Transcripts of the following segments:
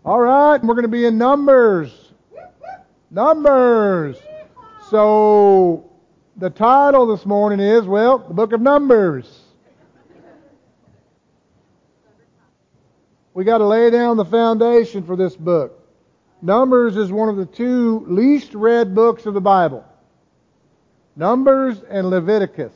All right, we're going to be in Numbers. Numbers. So the title this morning is, well, the book of Numbers. We got to lay down the foundation for this book. Numbers is one of the two least read books of the Bible. Numbers and Leviticus.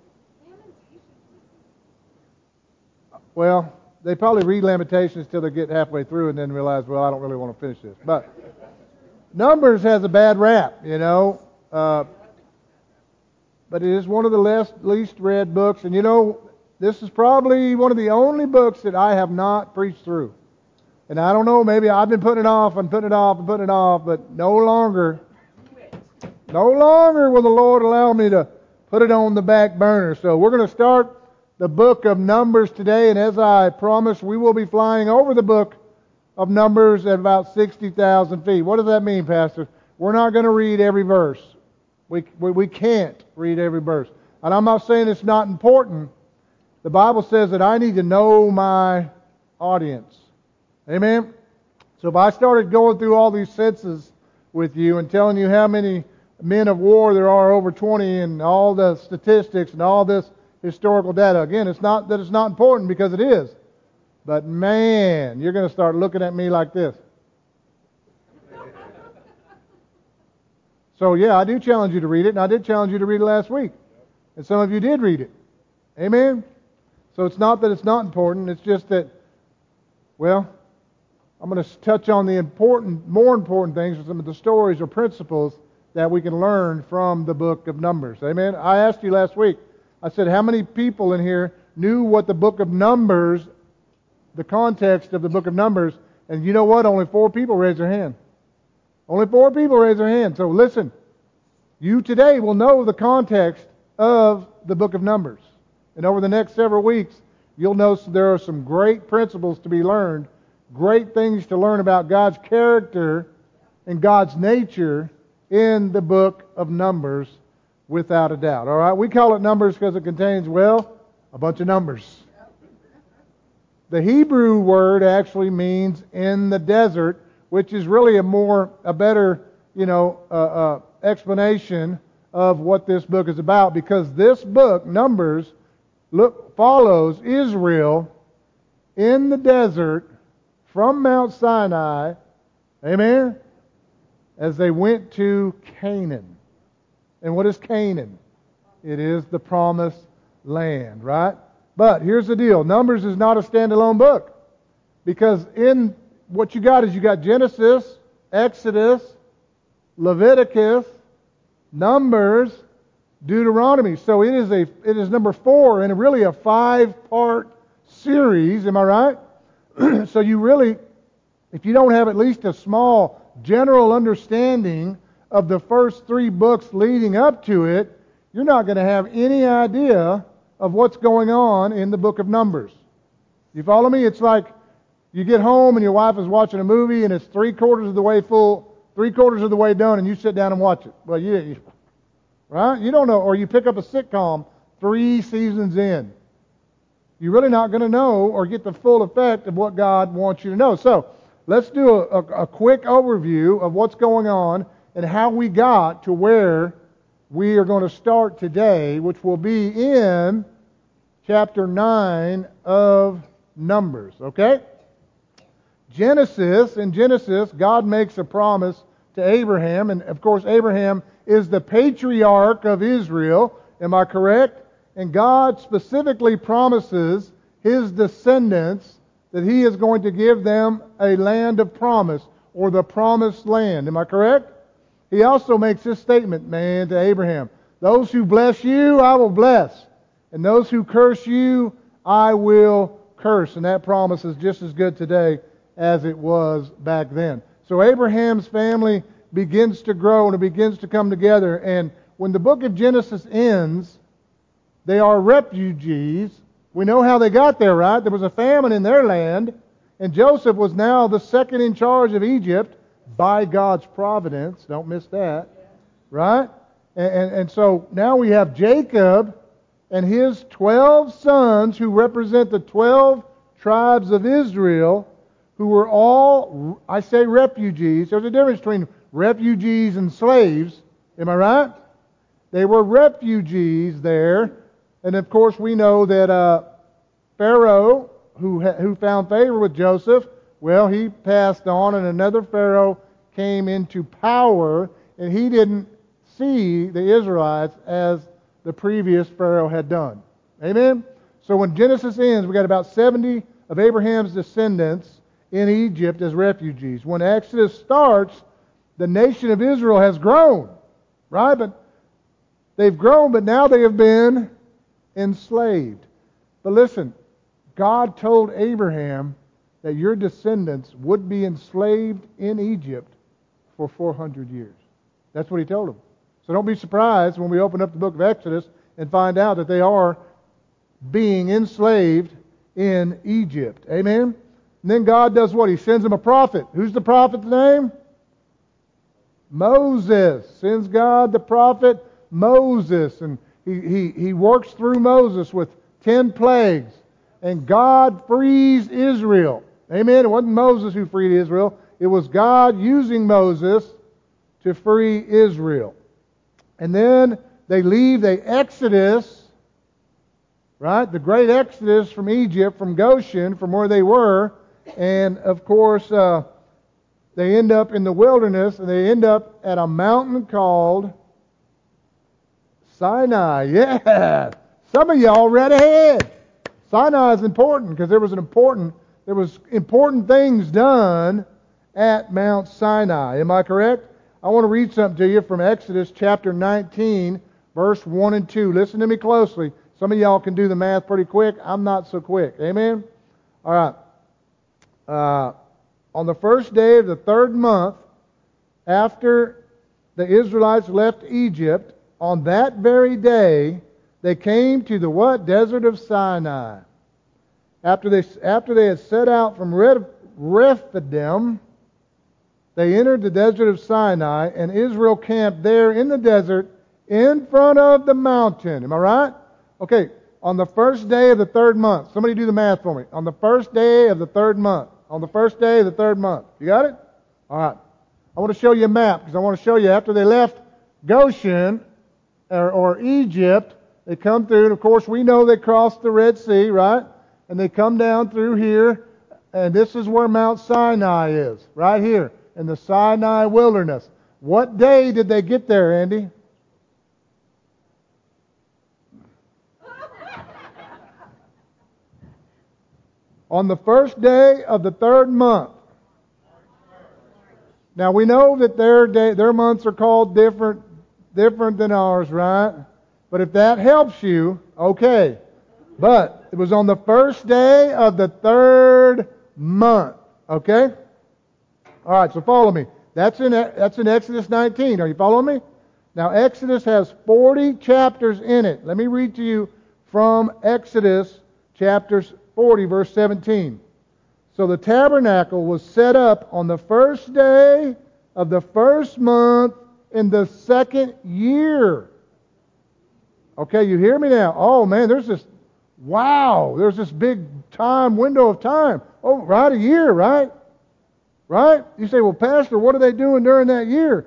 Well, they probably read Lamentations till they get halfway through and then realize, well, I don't really want to finish this. But Numbers has a bad rap, you know. But it is one of the least read books. And you know, this is probably one of the only books that I have not preached through. And I don't know, maybe I've been putting it off and putting it off and putting it off, but no longer will the Lord allow me to put it on the back burner. So we're going to start the book of Numbers today, and as I promised, we will be flying over the book of Numbers at about 60,000 feet. What does that mean, Pastor? We're not going to read every verse. We can't read every verse. And I'm not saying it's not important. The Bible says that I need to know my audience. Amen? So if I started going through all these census with you and telling you how many men of war there are, over 20, and all the statistics and all this historical data. Again, it's not that it's not important, because it is. But man, you're going to start looking at me like this. So yeah, I do challenge you to read it, and I did challenge you to read it last week. And some of you did read it. Amen? So it's not that it's not important, it's just that, well, I'm going to touch on the more important things, some of the stories or principles that we can learn from the book of Numbers. Amen? I asked you last week, I said, how many people in here knew what the book of Numbers, the context of the book of Numbers? And you know what? Only 4 people raised their hand. Only 4 people raised their hand. So listen, you today will know the context of the book of Numbers. And over the next several weeks, you'll notice there are some great principles to be learned, great things to learn about God's character and God's nature in the book of Numbers, without a doubt. All right, we call it Numbers because it contains, well, a bunch of numbers. The Hebrew word actually means in the desert, which is really a better, explanation of what this book is about, because this book, Numbers, follows Israel in the desert from Mount Sinai, amen, as they went to Canaan. And what is Canaan? It is the promised land, right? But here's the deal. Numbers is not a standalone book, because in what you got Genesis, Exodus, Leviticus, Numbers, Deuteronomy. So it is number 4 in really a 5-part series. Am I right? So you really, if you don't have at least a small general understanding of the first 3 books leading up to it, you're not going to have any idea of what's going on in the book of Numbers. You follow me? It's like you get home and your wife is watching a movie and it's 3/4 of the way full, 3/4 of the way done, and you sit down and watch it. Well, right? You don't know. Or you pick up a sitcom 3 seasons in. You're really not going to know or get the full effect of what God wants you to know. So let's do a quick overview of what's going on and how we got to where we are going to start today, which will be in chapter 9 of Numbers. Okay? In Genesis, God makes a promise to Abraham, and of course Abraham is the patriarch of Israel. Am I correct? And God specifically promises his descendants that he is going to give them a land of promise, or the promised land. Am I correct? He also makes this statement, to Abraham. Those who bless you, I will bless. And those who curse you, I will curse. And that promise is just as good today as it was back then. So Abraham's family begins to grow and it begins to come together. And when the book of Genesis ends, they are refugees. We know how they got there, right? There was a famine in their land, and Joseph was now the second in charge of Egypt by God's providence. Don't miss that, right? And so now we have Jacob and his 12 sons, who represent the 12 tribes of Israel, who were all, I say refugees. There's a difference between refugees and slaves. Am I right? They were refugees there. And of course we know that Pharaoh, who found favor with Joseph, well, he passed on, and another Pharaoh came into power, and he didn't see the Israelites as the previous Pharaoh had done. Amen? So when Genesis ends, we got about 70 of Abraham's descendants in Egypt as refugees. When Exodus starts, the nation of Israel has grown, right? But they've grown, but now they have been enslaved. But listen, God told Abraham that your descendants would be enslaved in Egypt for 400 years. That's what he told them. So don't be surprised when we open up the book of Exodus and find out that they are being enslaved in Egypt. Amen? And then God does what? He sends them a prophet. Who's the prophet's name? Moses. Sends God the prophet Moses. And he works through Moses with 10 plagues. And God frees Israel. Amen? It wasn't Moses who freed Israel. It was God using Moses to free Israel. And then they leave, they exodus, right? The great exodus from Egypt, from Goshen, from where they were. And of course, they end up in the wilderness, and they end up at a mountain called Sinai. Yeah! Some of y'all read ahead. Sinai is important because there was important things done at Mount Sinai. Am I correct? I want to read something to you from Exodus chapter 19, verse 1 and 2. Listen to me closely. Some of y'all can do the math pretty quick. I'm not so quick. Amen? All right. On the first day of the 3rd month, after the Israelites left Egypt, on that very day, they came to the what? Desert of Sinai. After they had set out from Rephidim, they entered the desert of Sinai, and Israel camped there in the desert in front of the mountain. Am I right? Okay, on the first day of the 3rd month. Somebody do the math for me. On the first day of the 3rd month. On the first day of the 3rd month. You got it? All right. I want to show you a map, because I want to show you after they left Goshen, or Egypt, they come through, and of course we know they crossed the Red Sea, right? And they come down through here, and this is where Mount Sinai is, right here, in the Sinai wilderness. What day did they get there, Andy? On the first day of the 3rd month. Now we know that their months are called different than ours, right? But if that helps you, okay. But it was on the first day of the 3rd month. Okay? All right, so follow me. That's in Exodus 19. Are you following me? Now Exodus has 40 chapters in it. Let me read to you from Exodus chapters 40, verse 17. So the tabernacle was set up on the first day of the 1st month in the 2nd year. Okay, you hear me now? Oh man, there's this big window of time. Oh, right, a year, right? Right? You say, well, Pastor, what are they doing during that year?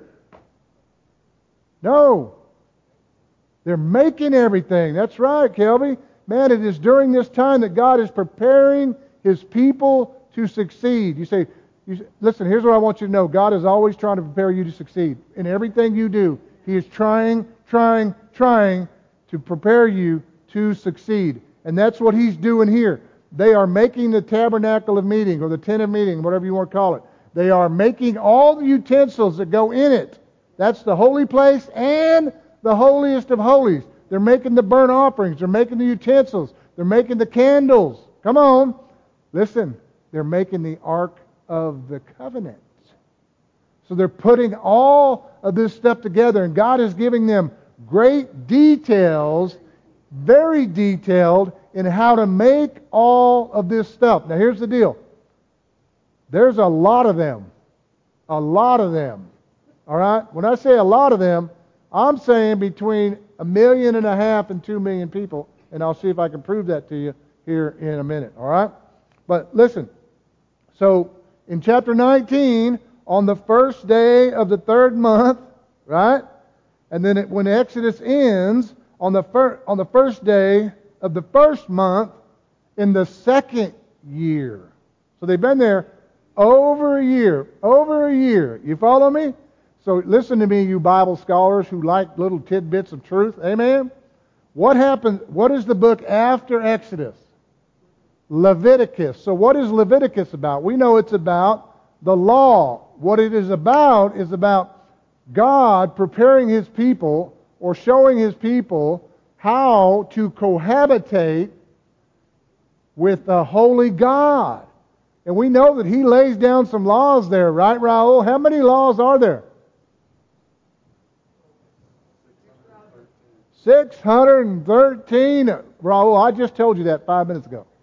No. They're making everything. That's right, Kelby. Man, it is during this time that God is preparing His people to succeed. You say, listen, here's what I want you to know. God is always trying to prepare you to succeed. In everything you do, He is trying to prepare you to succeed. And that's what He's doing here. They are making the tabernacle of meeting, or the tent of meeting, whatever you want to call it. They are making all the utensils that go in it. That's the holy place and the holiest of holies. They're making the burnt offerings. They're making the utensils. They're making the candles. Come on. Listen, they're making the Ark of the Covenant. So they're putting all of this stuff together, and God is giving them great details, very detailed, in how to make all of this stuff. Now here's the deal. There's a lot of them. A lot of them. All right? When I say a lot of them, I'm saying between 1.5 million and 2 million people, and I'll see if I can prove that to you here in a minute. All right? But listen, so in chapter 19, on the first day of the third month, right? And then when Exodus ends, on the first day of the first month in the second year. So they've been there over a year. Over a year. You follow me? So listen to me, you Bible scholars who like little tidbits of truth. Amen? What happened? What is the book after Exodus? Leviticus. So what is Leviticus about? We know it's about the law. What it is about God preparing His people or showing His people how to cohabitate with the holy God. And we know that He lays down some laws there, right, Raul? How many laws are there? 613. Raul, I just told you that 5 minutes ago.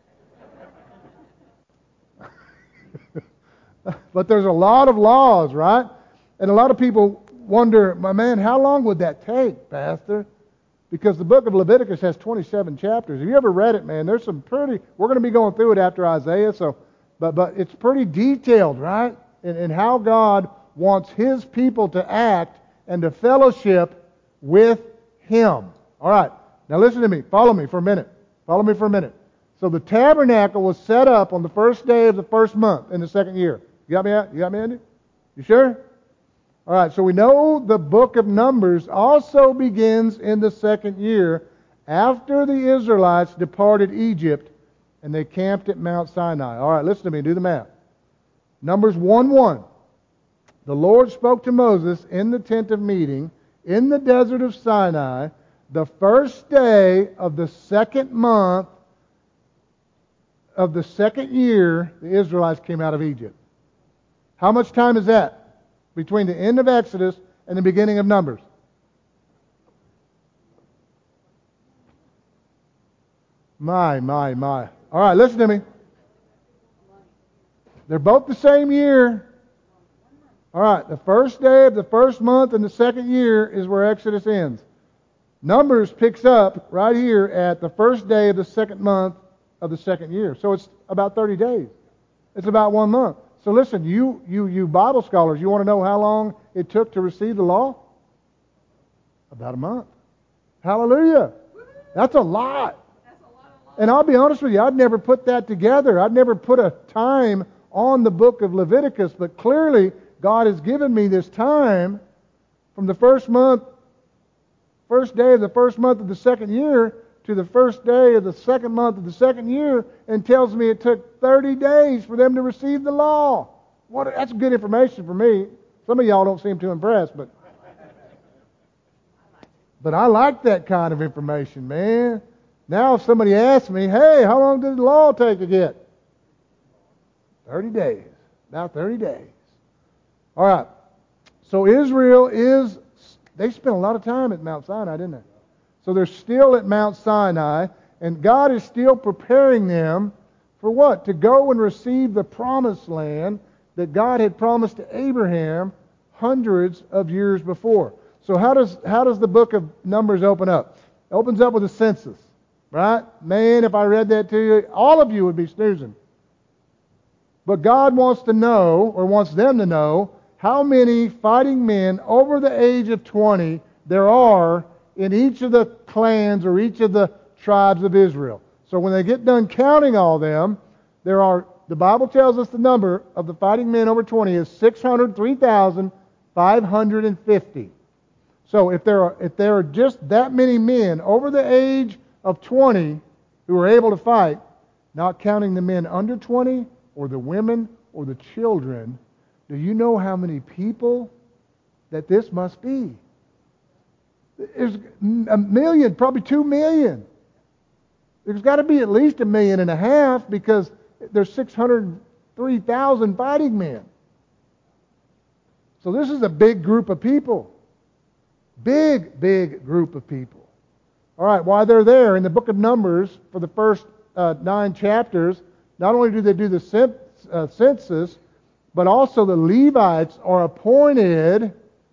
But there's a lot of laws, right? And a lot of people wonder, my man, how long would that take, Pastor? Because the book of Leviticus has 27 chapters. Have you ever read it, man? There's some pretty... We're going to be going through it after Isaiah, so... But it's pretty detailed, right? In how God wants His people to act and to fellowship with Him. All right. Now listen to me. Follow me for a minute. Follow me for a minute. So the tabernacle was set up on the first day of the first month in the second year. You got me, Andy? You sure? All right. So we know the book of Numbers also begins in the second year after the Israelites departed Egypt and they camped at Mount Sinai. All right, listen to me. Do the math. Numbers 1:1. The Lord spoke to Moses in the tent of meeting in the desert of Sinai the first day of the second month of the second year the Israelites came out of Egypt. How much time is that between the end of Exodus and the beginning of Numbers? My. All right, listen to me. They're both the same year. All right, the first day of the first month in the second year is where Exodus ends. Numbers picks up right here at the first day of the second month of the second year. So it's about 30 days. It's about 1 month. So listen, you Bible scholars, you want to know how long it took to receive the law? About a month. Hallelujah. That's a lot. And I'll be honest with you, I'd never put that together. I'd never put a time on the book of Leviticus, but clearly God has given me this time from the first day of the first month of the second year to the first day of the second month of the second year, and tells me it took 30 days for them to receive the law. That's good information for me. Some of y'all don't seem too impressed, but I like that kind of information, man. Now if somebody asks me, hey, how long did the law take to get? 30 days. About 30 days. All right. So Israel they spent a lot of time at Mount Sinai, didn't they? So they're still at Mount Sinai, and God is still preparing them for what? To go and receive the promised land that God had promised to Abraham hundreds of years before. So how does the book of Numbers open up? It opens up with a census. Right? Man, if I read that to you, all of you would be snoozing. But God wants them to know how many fighting men over the age of 20 there are in each of the clans or each of the tribes of Israel. So when they get done counting all them, the Bible tells us the number of the fighting men over 20 is 603,550. So if there are just that many men over the age of 20 who are able to fight, not counting the men under 20 or the women or the children, do you know how many people that this must be? There's 1 million, probably 2 million. There's got to be at least 1.5 million because there's 603,000 fighting men. So this is a big group of people. Big group of people. All right, while they're there in the book of Numbers for the first 9 chapters, not only do they do the census, but also the Levites are appointed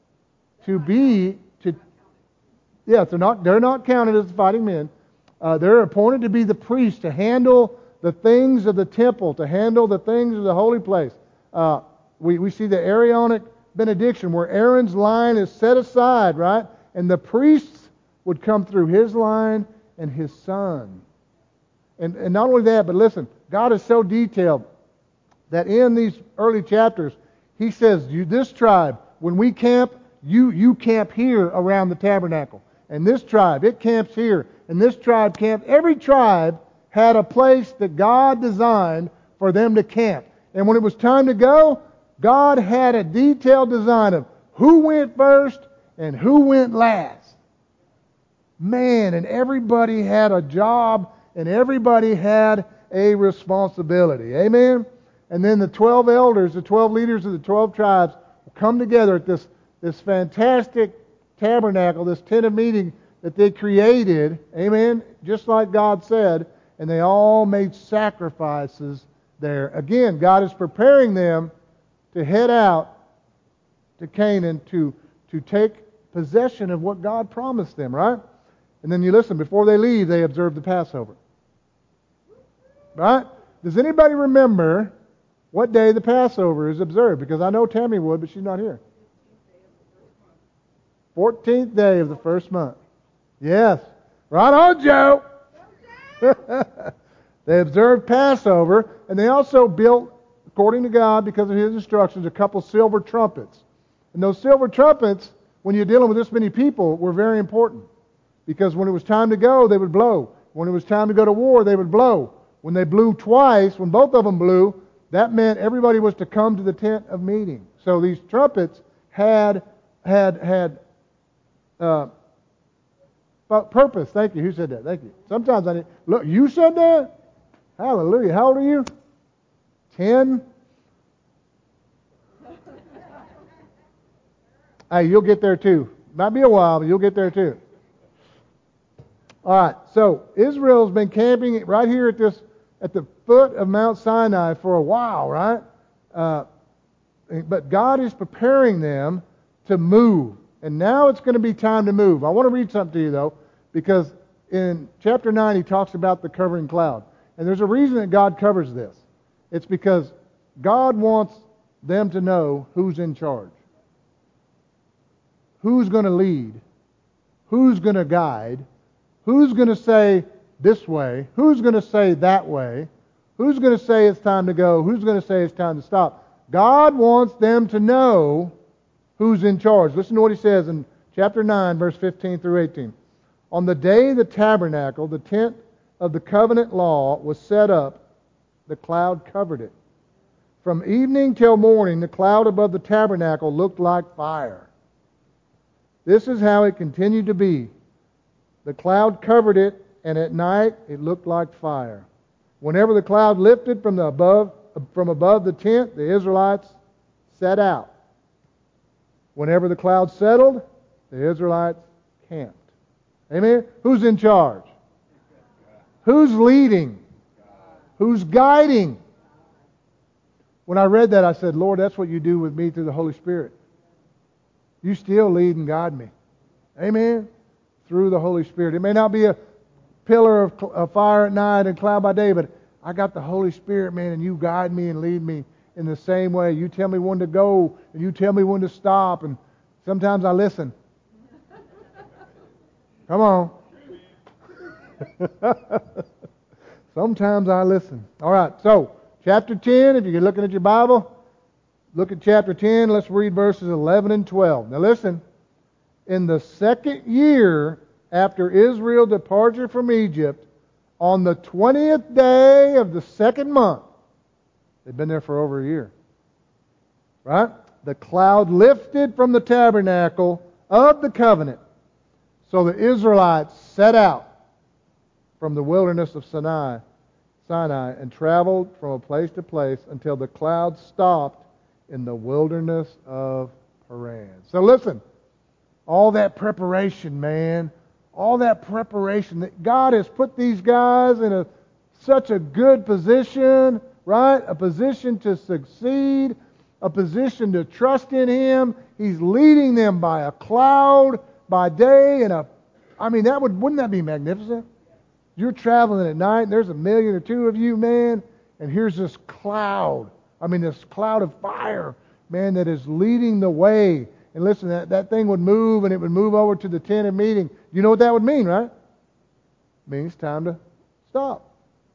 they're not counted as fighting men. They're appointed to be the priests, to handle the things of the temple, to handle the things of the holy place. We see the Aaronic benediction where Aaron's line is set aside, right? And the priests would come through his line and his son. And not only that, but listen, God is so detailed that in these early chapters, He says, this tribe, when we camp, you camp here around the tabernacle. And this tribe, it camps here. And this tribe camps. Every tribe had a place that God designed for them to camp. And when it was time to go, God had a detailed design of who went first and who went last. Man, and everybody had a job and everybody had a responsibility. Amen? And then the 12 elders, the 12 leaders of the 12 tribes come together at this fantastic tabernacle, this tent of meeting that they created. Amen? Just like God said. And they all made sacrifices there. Again, God is preparing them to head out to Canaan to take possession of what God promised them, right? And then you listen, before they leave, they observe the Passover. Right? Does anybody remember what day the Passover is observed? Because I know Tammy would, but she's not here. 14th day of the first month. Yes. Right on, Joe! They observed Passover, and they also built, according to God, because of His instructions, a couple silver trumpets. And those silver trumpets, when you're dealing with this many people, were very important. Because when it was time to go, they would blow. When it was time to go to war, they would blow. When they blew twice, when both of them blew, that meant everybody was to come to the tent of meeting. So these trumpets had purpose. Thank you. Who said that? Thank you. Sometimes I need... Look, you said that? Hallelujah. How old are you? 10? Hey, you'll get there too. Might be a while, but you'll get there too. All right. So Israel's been camping right here at the foot of Mount Sinai for a while, right? But God is preparing them to move. And now it's going to be time to move. I want to read something to you, though, because in chapter 9 He talks about the covering cloud. And there's a reason that God covers this. It's because God wants them to know who's in charge. Who's going to lead? Who's going to guide? Who's going to say this way? Who's going to say that way? Who's going to say it's time to go? Who's going to say it's time to stop? God wants them to know who's in charge. Listen to what He says in chapter 9, verse 15 through 18. On the day the tabernacle, the tent of the covenant law, was set up, the cloud covered it. From evening till morning, the cloud above the tabernacle looked like fire. This is how it continued to be. The cloud covered it, and at night it looked like fire. Whenever the cloud lifted from above the tent, the Israelites set out. Whenever the cloud settled, the Israelites camped. Amen? Who's in charge? Who's leading? Who's guiding? When I read that, I said, Lord, that's what you do with me through the Holy Spirit. You still lead and guide me. Amen? Through the Holy Spirit. It may not be a pillar of fire at night and cloud by day, but I got the Holy Spirit, man, and you guide me and lead me in the same way. You tell me when to go, and you tell me when to stop, and sometimes I listen. Come on. Sometimes I listen. All right, so chapter 10, if you're looking at your Bible, look at chapter 10. Let's read verses 11 and 12. Now listen. In the second year after Israel's departure from Egypt, on the 20th day of the second month, they've been there for over a year, right? The cloud lifted from the tabernacle of the covenant. So the Israelites set out from the wilderness of Sinai and traveled from a place to place until the cloud stopped in the wilderness of Paran. So listen, all that preparation, man, all that preparation that God has put these guys in such a good position, right? A position to succeed, a position to trust in Him. He's leading them by a cloud by day wouldn't that be magnificent? You're traveling at night, and there's 1 million or 2 of you, man, and here's this cloud I mean, this cloud of fire, man, that is leading the way. And listen, that thing would move, and it would move over to the tent of meeting. You know what that would mean, right? It means time to stop.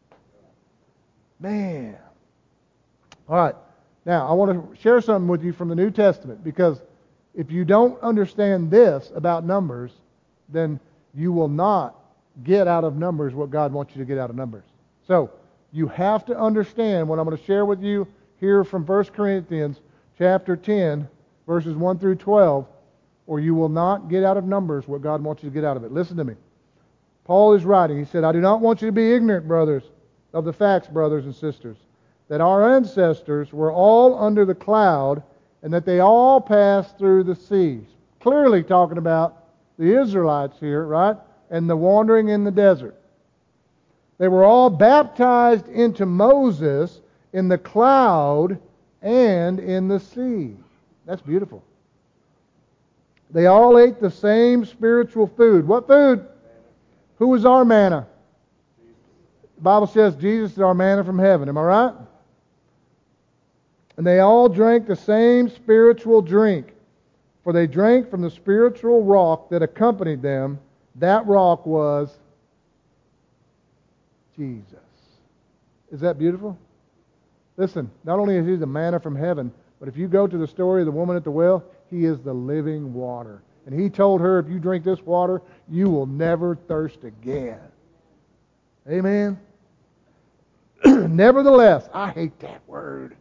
Man. All right. Now, I want to share something with you from the New Testament, because if you don't understand this about Numbers, then you will not get out of Numbers what God wants you to get out of Numbers. So, you have to understand what I'm going to share with you here from 1 Corinthians chapter 10, verses 1 through 12, or you will not get out of Numbers what God wants you to get out of it. Listen to me. Paul is writing. He said, I do not want you to be ignorant, brothers, of the facts, brothers and sisters, that our ancestors were all under the cloud, and that they all passed through the seas. Clearly talking about the Israelites here, right? And the wandering in the desert. They were all baptized into Moses in the cloud and in the sea. That's beautiful. They all ate the same spiritual food. What food? Who was our manna? The Bible says Jesus is our manna from heaven. Am I right? And they all drank the same spiritual drink, for they drank from the spiritual rock that accompanied them. That rock was Jesus. Is that beautiful? Listen, not only is He the manna from heaven, but if you go to the story of the woman at the well, He is the living water. And He told her, if you drink this water, you will never thirst again. Amen? Nevertheless, I hate that word.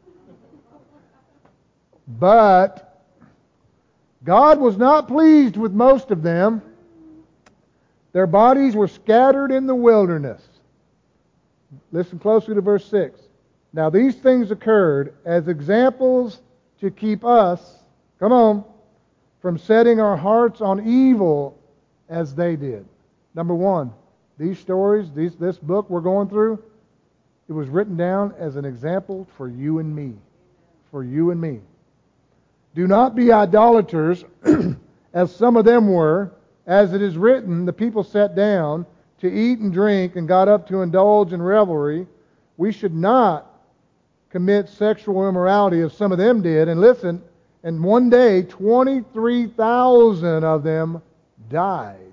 But God was not pleased with most of them. Their bodies were scattered in the wilderness. Listen closely to verse 6. Now these things occurred as examples to keep us, come on, from setting our hearts on evil as they did. Number one, these stories, this book we're going through, it was written down as an example for you and me. For you and me. Do not be idolaters, as some of them were. As it is written, the people sat down to eat and drink and got up to indulge in revelry. We should not commit sexual immorality as some of them did. And listen, and one day 23,000 of them died.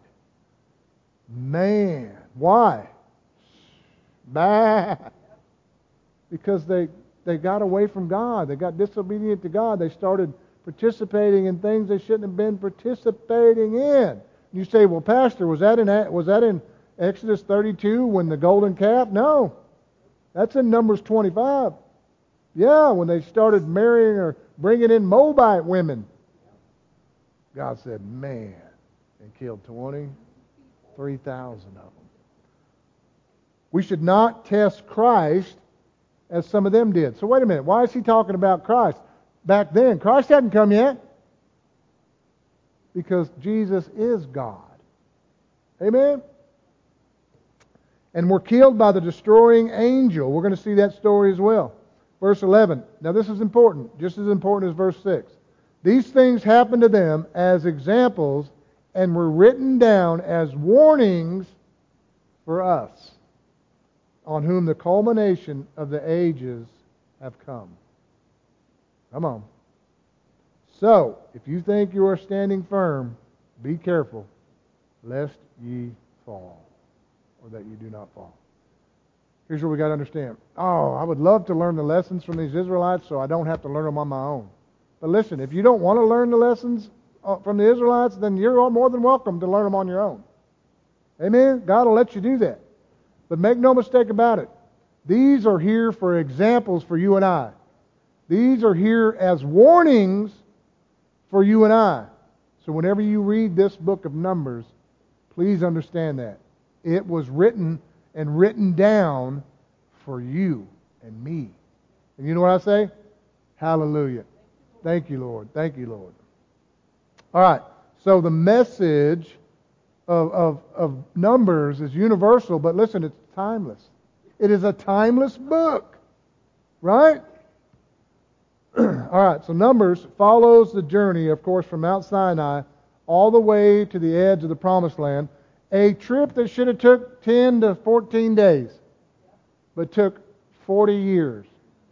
Man, why? Bah. Because they got away from God. They got disobedient to God. They started participating in things they shouldn't have been participating in. You say, well, Pastor, was that in Exodus 32 when the golden calf? No. That's in Numbers 25. Yeah, when they started marrying or bringing in Moabite women. God said, man, and killed 23,000 of them. We should not test Christ as some of them did. So wait a minute. Why is he talking about Christ? Back then, Christ hadn't come yet. Because Jesus is God. Amen? And were killed by the destroying angel. We're going to see that story as well. Verse 11. Now this is important. Just as important as verse 6. These things happened to them as examples and were written down as warnings for us, on whom the culmination of the ages have come. Come on. So, if you think you are standing firm, be careful, lest ye fall, or that you do not fall. Here's what we got to understand. Oh, I would love to learn the lessons from these Israelites so I don't have to learn them on my own. But listen, if you don't want to learn the lessons from the Israelites, then you're more than welcome to learn them on your own. Amen? God will let you do that. But make no mistake about it. These are here for examples for you and I. These are here as warnings for you and I. So whenever you read this book of Numbers, please understand that. It was written and written down for you and me. And you know what I say? Hallelujah. Thank you, Lord. Thank you, Lord. All right. So the message of Numbers is universal, but listen, it's timeless. It is a timeless book. Right? All right, so Numbers follows the journey, of course, from Mount Sinai all the way to the edge of the Promised Land. A trip that should have took 10 to 14 days, but took 40 years.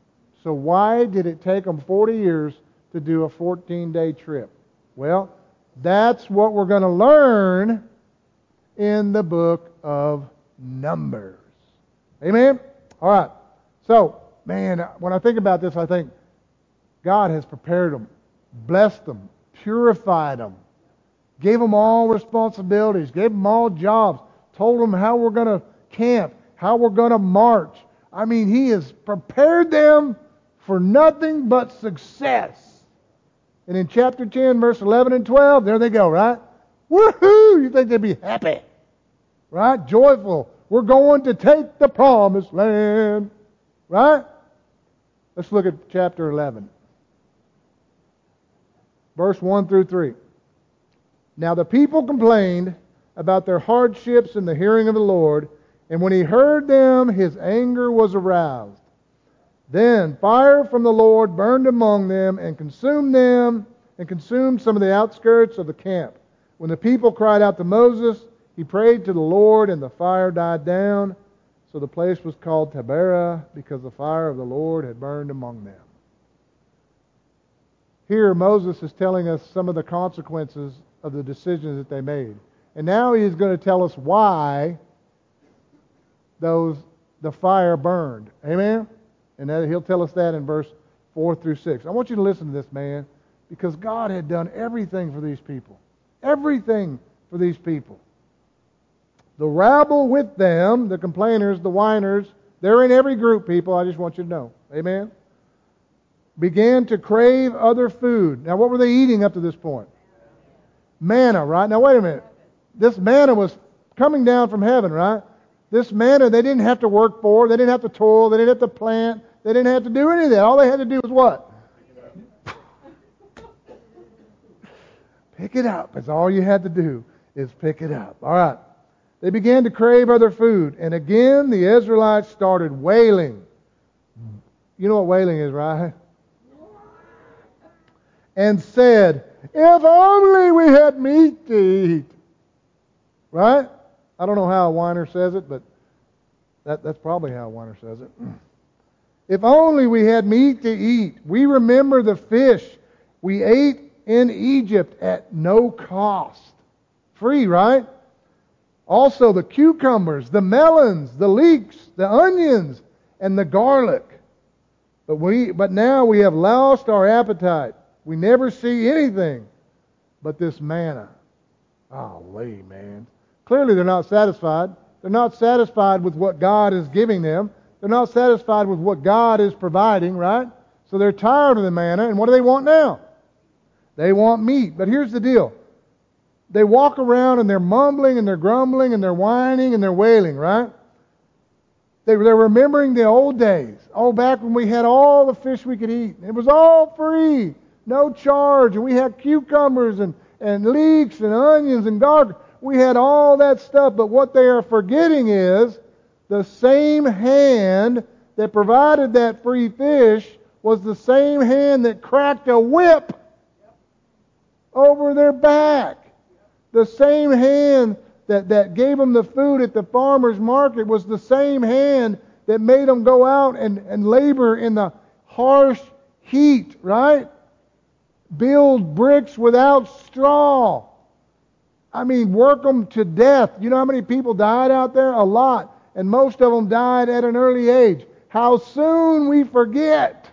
So why did it take them 40 years to do a 14-day trip? Well, that's what we're going to learn in the book of Numbers. Amen? All right. So, man, when I think about this, I think God has prepared them, blessed them, purified them, gave them all responsibilities, gave them all jobs, told them how we're going to camp, how we're going to march. I mean, He has prepared them for nothing but success. And in chapter 10, verse 11 and 12, there they go, right? Woohoo! You think they'd be happy, right? Joyful. We're going to take the promised land, right? Let's look at chapter 11. Verse 1 through 3. Now the people complained about their hardships in the hearing of the Lord, and when He heard them, His anger was aroused. Then fire from the Lord burned among them and consumed some of the outskirts of the camp. When the people cried out to Moses, he prayed to the Lord, and the fire died down. So the place was called Taberah, because the fire of the Lord had burned among them. Here Moses is telling us some of the consequences of the decisions that they made. And now he's going to tell us why the fire burned. Amen? And he'll tell us that in verse 4 through 6. I want you to listen to this, man, because God had done everything for these people. Everything for these people. The rabble with them, the complainers, the whiners, they're in every group, people. I just want you to know. Amen? Began to crave other food. Now, what were they eating up to this point? Manna, right? Now, wait a minute. This manna was coming down from heaven, right? This manna, they didn't have to work for. They didn't have to toil. They didn't have to plant. They didn't have to do any of that. All they had to do was what? Pick it up. That's all you had to do, is pick it up. All right. They began to crave other food. And again, the Israelites started wailing. You know what wailing is, right? And said, if only we had meat to eat. Right? I don't know how a whiner says it, but that's probably how a whiner says it. If only we had meat to eat. We remember the fish we ate in Egypt at no cost. Free, right? Also the cucumbers, the melons, the leeks, the onions, and the garlic. But now we have lost our appetite. We never see anything but this manna. Golly, man. Clearly they're not satisfied. They're not satisfied with what God is giving them. They're not satisfied with what God is providing, right? So they're tired of the manna, and what do they want now? They want meat. But here's the deal. They walk around and they're mumbling and they're grumbling and they're whining and they're wailing, right? They're remembering the old days. Oh, back when we had all the fish we could eat. It was all free, no charge. And we had cucumbers and leeks and onions and garlic. We had all that stuff. But what they are forgetting is the same hand that provided that free fish was the same hand that cracked a whip over their back. The same hand that gave them the food at the farmer's market was the same hand that made them go out and labor in the harsh heat, right? Build bricks without straw. I mean, work them to death. You know how many people died out there? A lot. And most of them died at an early age. How soon we forget.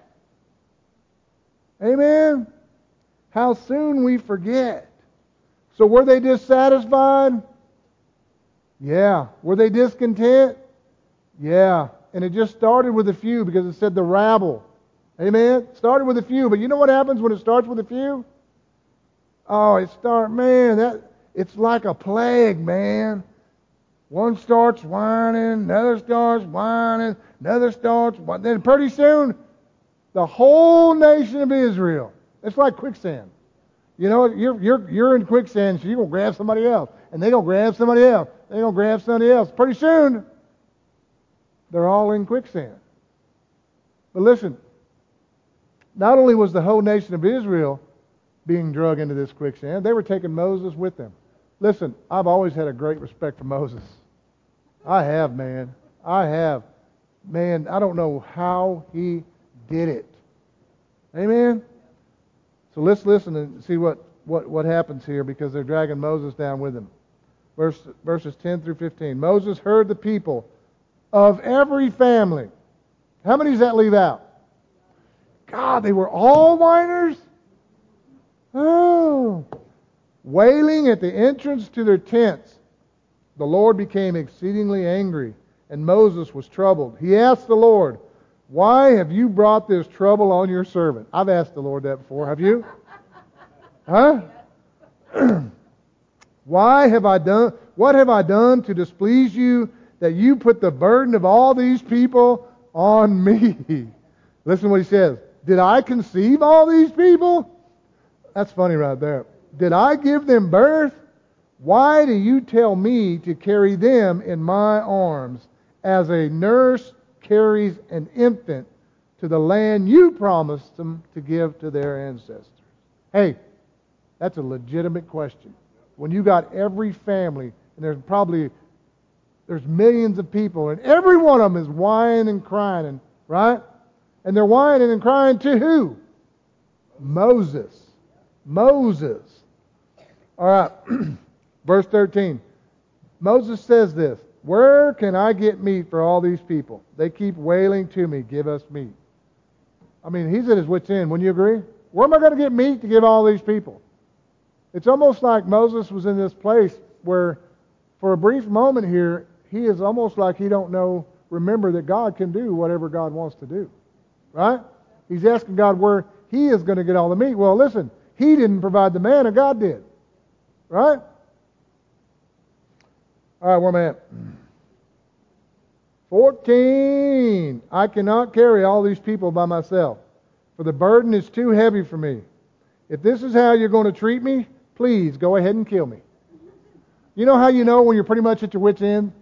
Amen? How soon we forget. So were they dissatisfied? Yeah. Were they discontent? Yeah. And it just started with a few, because it said the rabble. Amen? Started with a few. But you know what happens when it starts with a few? Oh, it's like a plague, man. One starts whining, another starts whining, another starts whining. Then pretty soon, the whole nation of Israel, it's like quicksand. You know, you're in quicksand, so you're going to grab somebody else. And they're going to grab somebody else. They're going to grab somebody else. Pretty soon, they're all in quicksand. But listen, not only was the whole nation of Israel being drug into this quicksand, they were taking Moses with them. Listen, I've always had a great respect for Moses. I have, man. I have. Man, I don't know how he did it. Amen? So let's listen and see what happens here, because they're dragging Moses down with them. Verses 10 through 15. Moses heard the people of every family. How many does that leave out? God, they were all whiners? Oh. Wailing at the entrance to their tents. The Lord became exceedingly angry, and Moses was troubled. He asked the Lord, "Why have you brought this trouble on your servant?" I've asked the Lord that before. Have you? Huh? What have I done to displease you, that you put the burden of all these people on me? Listen to what he says. Did I conceive all these people? That's funny right there. Did I give them birth? Why do you tell me to carry them in my arms, as a nurse carries an infant to the land you promised them to give to their ancestors? Hey, that's a legitimate question. When you got every family, and there's millions of people, and every one of them is whining and crying, right? And they're whining and crying to who? Moses. Moses. All right. Verse 13. Moses says this, "Where can I get meat for all these people? They keep wailing to me, 'Give us meat.'" I mean, he's at his wit's end. Wouldn't you agree? Where am I going to get meat to give all these people? It's almost like Moses was in this place where, for a brief moment here, he is almost like he don't know, remember that God can do whatever God wants to do. Right? He's asking God where he is going to get all the meat. Well, listen, he didn't provide the manna, God did. Right? All right, where am I at? 14. "I cannot carry all these people by myself, for the burden is too heavy for me. If this is how you're going to treat me, please go ahead and kill me." You know how you know when you're pretty much at your wit's end?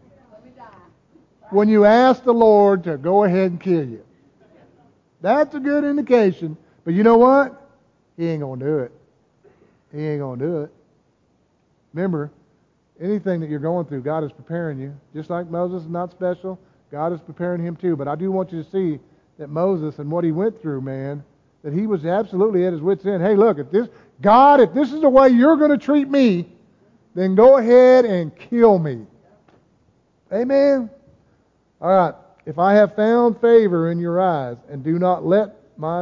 When you ask the Lord to go ahead and kill you. That's a good indication. But you know what? He ain't going to do it. He ain't going to do it. Remember, anything that you're going through, God is preparing you. Just like Moses is not special, God is preparing him too. But I do want you to see that Moses and what he went through, man, that he was absolutely at his wit's end. Hey, look, if this is the way you're going to treat me, then go ahead and kill me. Amen? All right. "If I have found favor in your eyes, and do not let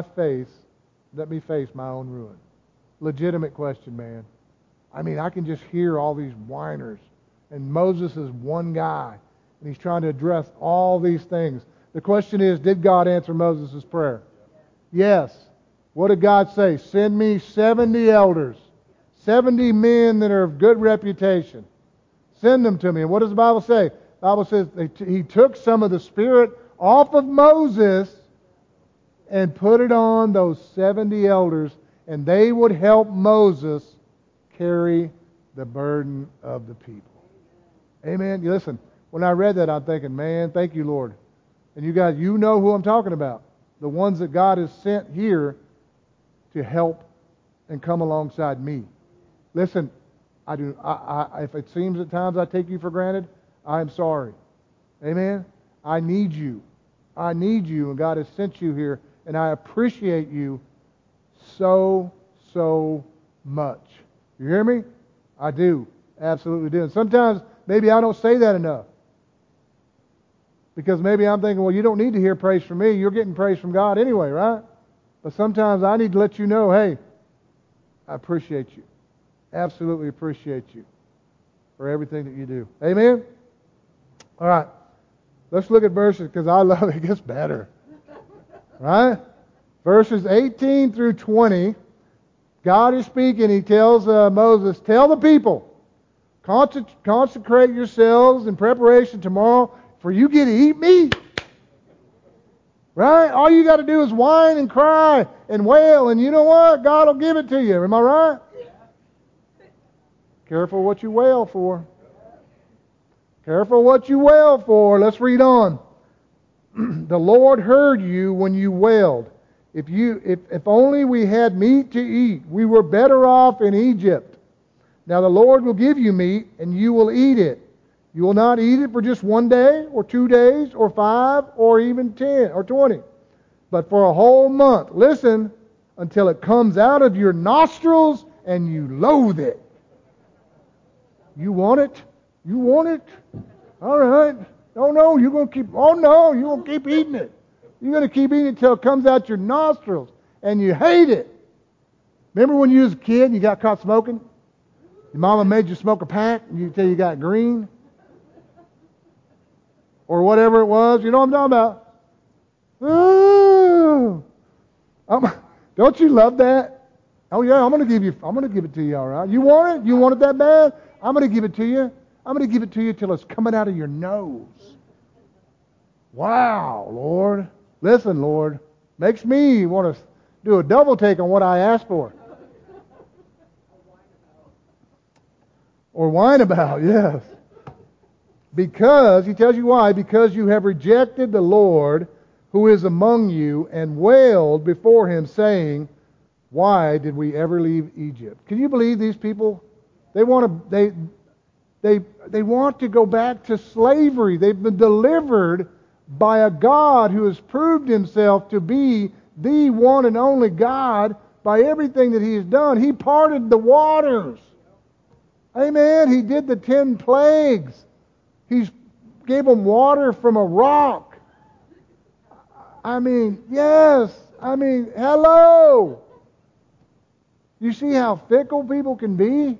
me face my own ruin." Legitimate question, man. I mean, I can just hear all these whiners. And Moses is one guy. And he's trying to address all these things. The question is, did God answer Moses' prayer? Yes. What did God say? "Send me 70 elders. 70 men that are of good reputation. Send them to me." And what does the Bible say? The Bible says he took some of the Spirit off of Moses and put it on those 70 elders. And they would help Moses carry the burden of the people. Amen. Listen, when I read that, I'm thinking, man, thank you, Lord. And you guys, you know who I'm talking about. The ones that God has sent here to help and come alongside me. Listen, if it seems at times I take you for granted, I'm sorry. Amen. I need you. I need you, and God has sent you here, and I appreciate you so much. You hear me? I do. Absolutely do. And sometimes maybe I don't say that enough. Because maybe I'm thinking, well, you don't need to hear praise from me. You're getting praise from God anyway, right? But sometimes I need to let you know, hey, I appreciate you. Absolutely appreciate you for everything that you do. Amen? All right. Let's look at verses, because I love it. It gets better. Right? Verses 18 through 20. God is speaking. He tells Moses, "Tell the people, consecrate yourselves in preparation tomorrow, for you get to eat meat." Right? All you got to do is whine and cry and wail, and you know what? God will give it to you. Am I right? Careful what you wail for. Careful what you wail for. Let's read on. "The Lord heard you when you wailed. If only we had meat to eat, we were better off in Egypt. Now the Lord will give you meat, and you will eat it. You will not eat it for just 1 day, or 2 days, or 5, or even 10, or 20. but for a whole month, listen, until it comes out of your nostrils and you loathe it. You want it? You want it? All right. Oh no, you're going to keep, oh no, you're going to keep eating it. You're going to keep eating it until it comes out your nostrils and you hate it. Remember when you was a kid and you got caught smoking? Your mama made you smoke a pack until you got green? Or whatever it was. You know what I'm talking about? Don't you love that? Oh yeah, I'm going to give it to you, all right. You want it? You want it that bad? I'm going to give it to you. I'm going to give it to you till it's coming out of your nose. Wow, Lord. Listen, Lord. Makes me want to do a double take on what I asked for. Or whine about, yes. Because, he tells you why, because you have rejected the Lord who is among you and wailed before him, saying, why did we ever leave Egypt? Can you believe these people? They want to go back to slavery. They've been delivered by a God who has proved himself to be the one and only God by everything that he has done. He parted the waters. Amen. He did the 10 plagues. He gave them water from a rock. I mean, yes. I mean, hello. You see how fickle people can be?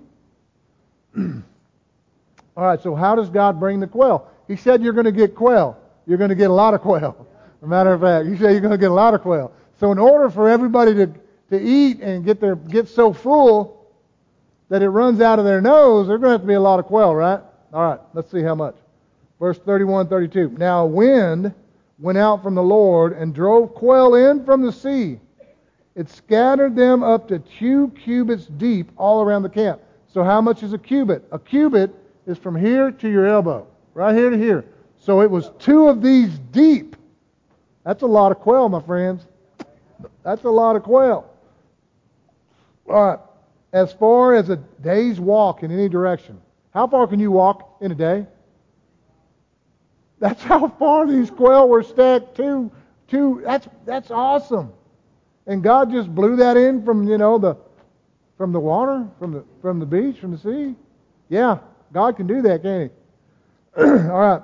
All right, so how does God bring the quail? He said you're going to get quail. You're going to get a lot of quail. As a matter of fact, he said you're going to get a lot of quail. So in order for everybody to eat and get so full that it runs out of their nose, there's going to have to be a lot of quail, right? All right, let's see how much. Verse 31, 32. Now a wind went out from the Lord and drove quail in from the sea. It scattered them up to 2 cubits deep all around the camp. So how much is a cubit? A cubit is from here to your elbow, right here to here. So it was 2 of these deep. That's a lot of quail, my friends. That's a lot of quail. All right. As far as a day's walk in any direction. How far can you walk in a day? That's how far these quail were stacked. That's awesome. And God just blew that in from from the water, from the beach, from the sea. Yeah, God can do that, can't He? All right.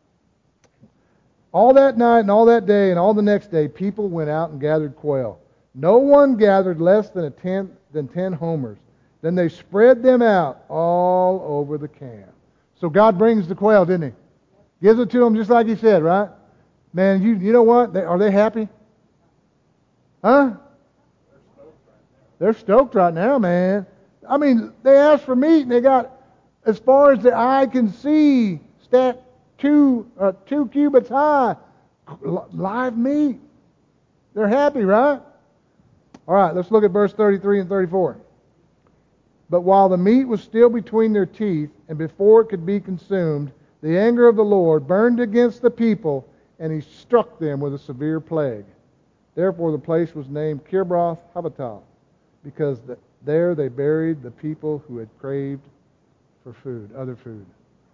All that night and all that day and all the next day, people went out and gathered quail. No one gathered less than 10 homers. Then they spread them out all over the camp. So God brings the quail, didn't He? Gives it to them just like He said, right? Man, you know what? Are they happy? Huh? They're stoked right now, man. I mean, they asked for meat and they got, as far as the eye can see, stacked 2 cubits high, live meat. They're happy, right? All right, let's look at verse 33 and 34. But while the meat was still between their teeth, and before it could be consumed, the anger of the Lord burned against the people, and He struck them with a severe plague. Therefore the place was named Kibroth Hattaavah, because there they buried the people who had craved for food, other food.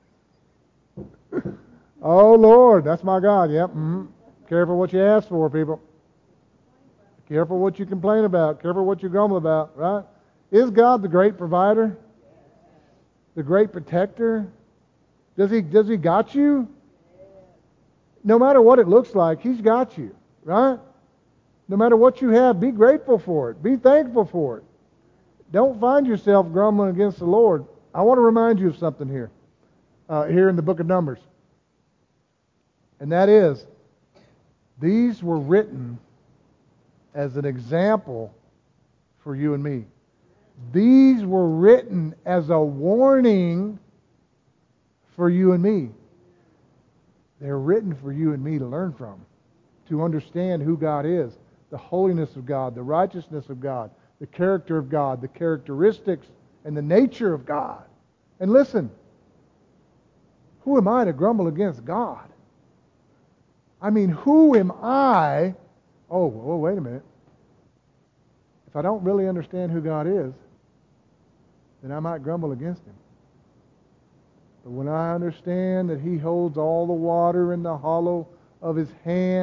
Oh Lord, that's my God. Yep. Careful what you ask for, people. Careful what you complain about. Careful what you grumble about, right? Is God the great provider? The great protector? Does He got you? No matter what it looks like, He's got you, right? No matter what you have, be grateful for it. Be thankful for it. Don't find yourself grumbling against the Lord. I want to remind you of something here. Here in the book of Numbers. And that is, these were written as an example for you and me. These were written as a warning for you and me. They're written for you and me to learn from, to understand who God is, the holiness of God, the righteousness of God, the character of God, the characteristics and the nature of God. And listen, who am I to grumble against God? I mean, who am I? Oh, wait a minute. If I don't really understand who God is, then I might grumble against Him. But when I understand that He holds all the water in the hollow of His hand,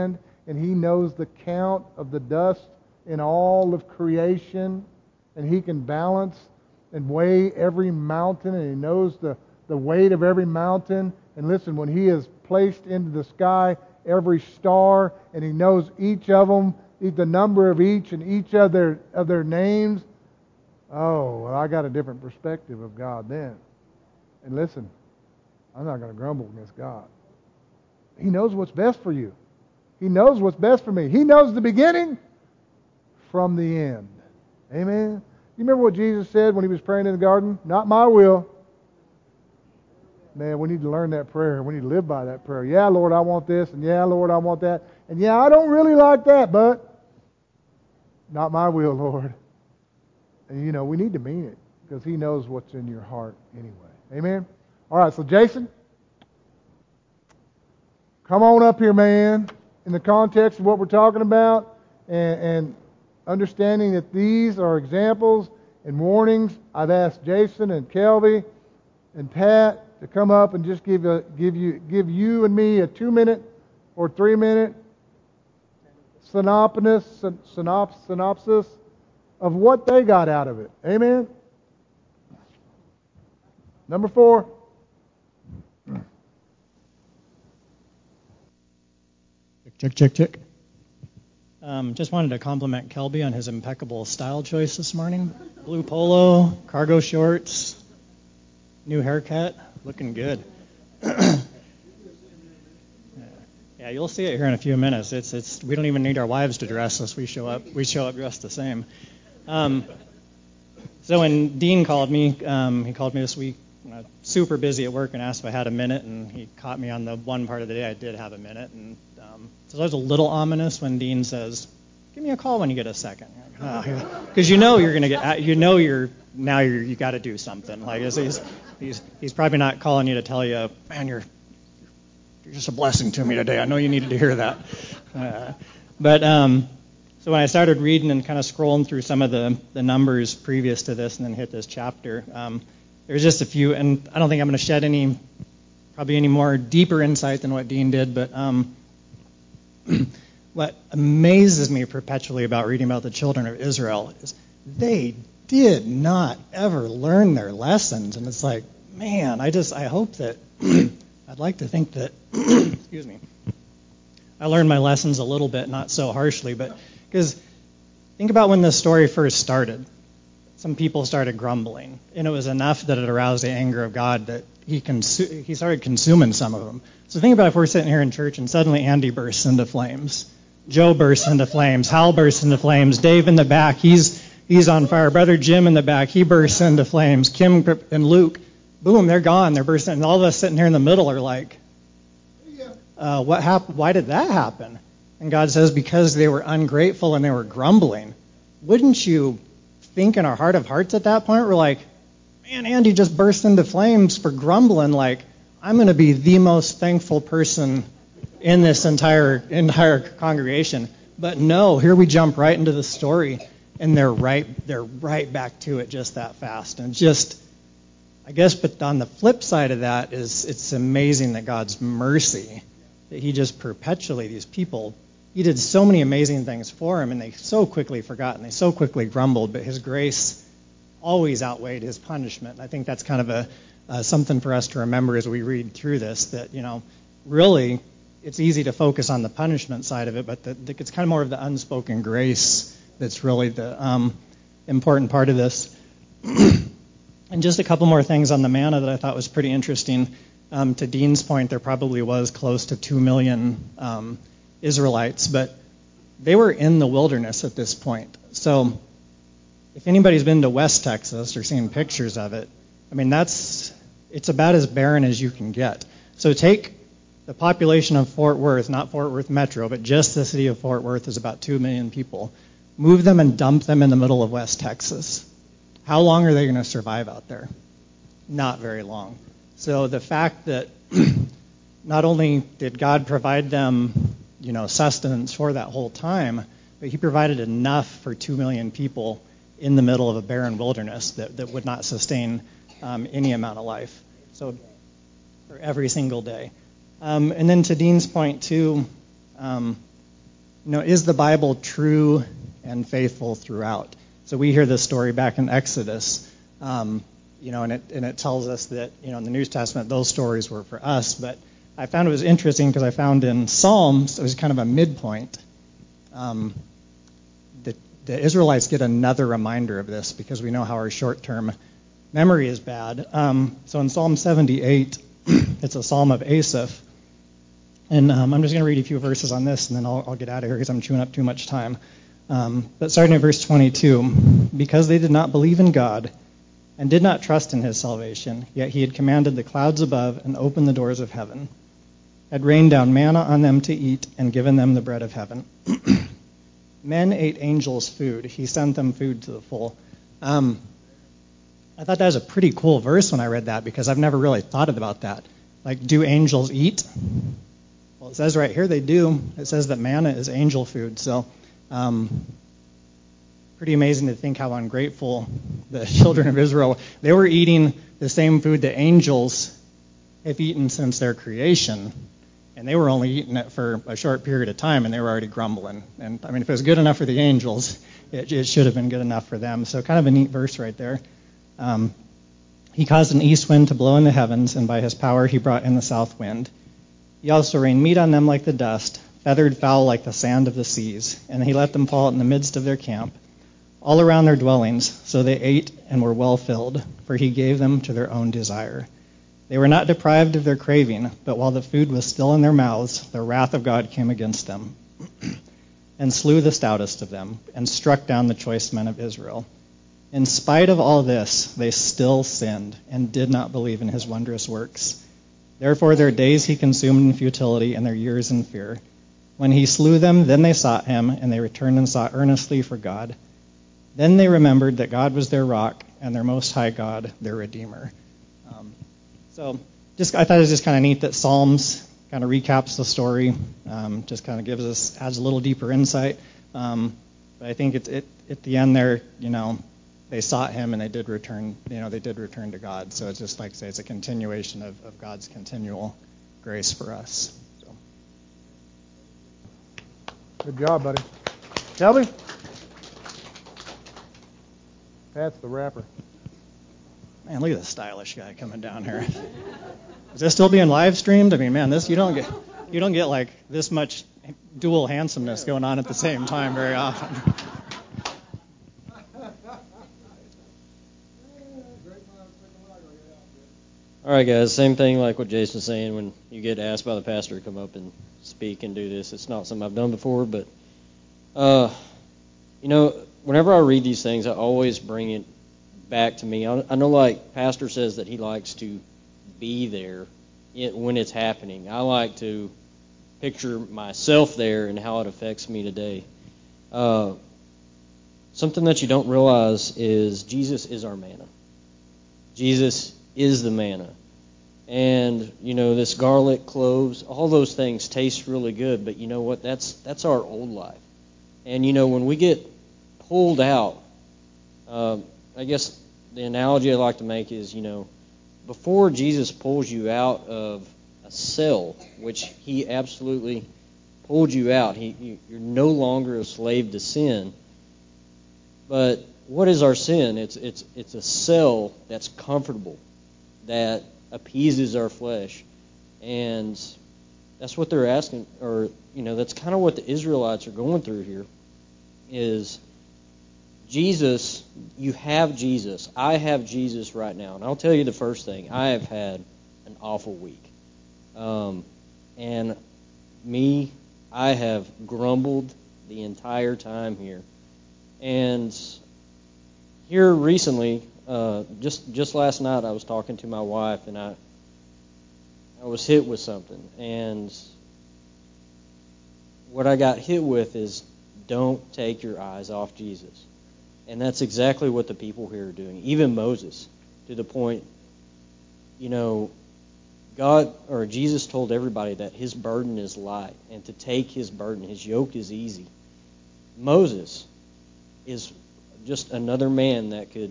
and He knows the count of the dust in all of creation, and He can balance and weigh every mountain, and He knows the weight of every mountain. And listen, when He has placed into the sky every star, and He knows each of them, the number of each and each of their names, oh, well, I got a different perspective of God then. And listen, I'm not going to grumble against God. He knows what's best for you. He knows what's best for me. He knows the beginning from the end. Amen. You remember what Jesus said when He was praying in the garden? Not my will. Man, we need to learn that prayer. We need to live by that prayer. Yeah, Lord, I want this. And yeah, Lord, I want that. And yeah, I don't really like that, but not my will, Lord. And we need to mean it because He knows what's in your heart anyway. Amen. All right, so Jason, come on up here, man, in the context of what we're talking about and understanding that these are examples and warnings. I've asked Jason and Kelby and Pat to come up and just give you and me a 2-minute or 3-minute synopsis of what they got out of it. Amen. Number 4. Check. Just wanted to compliment Kelby on his impeccable style choice this morning. Blue polo, cargo shorts, new haircut, looking good. Yeah, you'll see it here in a few minutes. It's we don't even need our wives to dress us. We show up dressed the same. So when Dean called me, he called me this week, super busy at work, and asked if I had a minute, and he caught me on the one part of the day I did have a minute, and so I was a little ominous when Dean says, "Give me a call when you get a second," because you're gonna get, you got to do something. Like he's probably not calling you to tell you, "Man, you're just a blessing to me today. I know you needed to hear that." So when I started reading and kind of scrolling through some of the numbers previous to this and then hit this chapter, there's just a few, and I don't think I'm going to shed any more deeper insight than what Dean did, but what amazes me perpetually about reading about the children of Israel is they did not ever learn their lessons. And it's like, man, I hope that, I'd like to think that, excuse me, I learned my lessons a little bit, not so harshly, but because think about when this story first started. Some people started grumbling, and it was enough that it aroused the anger of God that he started consuming some of them. So think about if we're sitting here in church and suddenly Andy bursts into flames, Joe bursts into flames, Hal bursts into flames, Dave in the back, he's on fire, Brother Jim in the back, he bursts into flames, Kim and Luke, boom, they're gone, they're bursting, and all of us sitting here in the middle are like, what happened? Why did that happen? And God says, because they were ungrateful and they were grumbling. Wouldn't you think in our heart of hearts at that point, we're like, man, Andy just burst into flames for grumbling. Like, I'm going to be the most thankful person in this entire congregation. But no, here we jump right into the story, and they're right back to it just that fast. And just, I guess, but on the flip side of that is it's amazing that God's mercy, that He just perpetually, these people, He did so many amazing things for them, and they so quickly forgot, and they so quickly grumbled, but His grace always outweighed His punishment. And I think that's kind of something for us to remember as we read through this, that, really, it's easy to focus on the punishment side of it, but it's kind of more of the unspoken grace that's really the important part of this. And just a couple more things on the manna that I thought was pretty interesting. To Dean's point, there probably was close to 2 million Israelites, but they were in the wilderness at this point. So if anybody's been to West Texas or seen pictures of it, I mean, it's about as barren as you can get. So take the population of Fort Worth, not Fort Worth Metro, but just the city of Fort Worth is about 2 million people. Move them and dump them in the middle of West Texas. How long are they going to survive out there? Not very long. So the fact that not only did God provide them, sustenance for that whole time, but He provided enough for 2 million people in the middle of a barren wilderness that would not sustain any amount of life. So for every single day. And then to Dean's point too, is the Bible true and faithful throughout? So we hear this story back in Exodus, and it tells us that, in the New Testament, those stories were for us. But I found it was interesting because I found in Psalms, it was kind of a midpoint. The Israelites get another reminder of this because we know how our short-term memory is bad. So in Psalm 78, it's a psalm of Asaph. And I'm just going to read a few verses on this, and then I'll get out of here because I'm chewing up too much time. But starting at verse 22, because they did not believe in God and did not trust in his salvation, yet he had commanded the clouds above and opened the doors of heaven, had rained down manna on them to eat and given them the bread of heaven. Men ate angels' food. He sent them food to the full. I thought that was a pretty cool verse when I read that because I've never really thought about that. Like, do angels eat? Well, it says right here they do. It says that manna is angel food. So pretty amazing to think how ungrateful the children of Israel. They were eating the same food that angels have eaten since their creation. And they were only eating it for a short period of time, and they were already grumbling. And, I mean, if it was good enough for the angels, it should have been good enough for them. So kind of a neat verse right there. He caused an east wind to blow in the heavens, and by his power he brought in the south wind. He also rained meat on them like the dust, feathered fowl like the sand of the seas, and he let them fall in the midst of their camp, all around their dwellings. So they ate and were well filled, for he gave them to their own desire. They were not deprived of their craving, but while the food was still in their mouths, the wrath of God came against them, and slew the stoutest of them, and struck down the choice men of Israel. In spite of all this, they still sinned, and did not believe in his wondrous works. Therefore their days he consumed in futility, and their years in fear. When he slew them, then they sought him, and they returned and sought earnestly for God. Then they remembered that God was their rock, and their Most High God, their Redeemer. So I thought it was just kind of neat that Psalms kind of recaps the story, just kind of adds a little deeper insight. But I think at the end there, they sought him and they did return to God. So it's just like I say, it's a continuation of God's continual grace for us. So. Good job, buddy. Shelby? That's the wrapper. Man, look at this stylish guy coming down here. Is this still being live streamed? I mean, man, you don't get like this much dual handsomeness going on at the same time very often. All right, guys, same thing like what Jason was saying. When you get asked by the pastor to come up and speak and do this, it's not something I've done before, but whenever I read these things, I always bring it back to me. I know, like Pastor says, that he likes to be there when it's happening. I like to picture myself there and how it affects me today. Something that you don't realize is Jesus is our manna. Jesus is the manna. And, this garlic, cloves, all those things taste really good, but you know what? That's our old life. And, when we get pulled out, I guess the analogy I like to make is, before Jesus pulls you out of a cell, which he absolutely pulled you out, you're no longer a slave to sin. But what is our sin? It's a cell that's comfortable, that appeases our flesh. And that's what they're asking, or, that's kind of what the Israelites are going through here, is Jesus, you have Jesus. I have Jesus right now. And I'll tell you the first thing. I have had an awful week. And I have grumbled the entire time here. And here recently, just last night, I was talking to my wife, and I was hit with something. And what I got hit with is, don't take your eyes off Jesus. And that's exactly what the people here are doing. Even Moses, to the point, Jesus told everybody that his burden is light, and to take his burden, his yoke is easy. Moses is just another man that could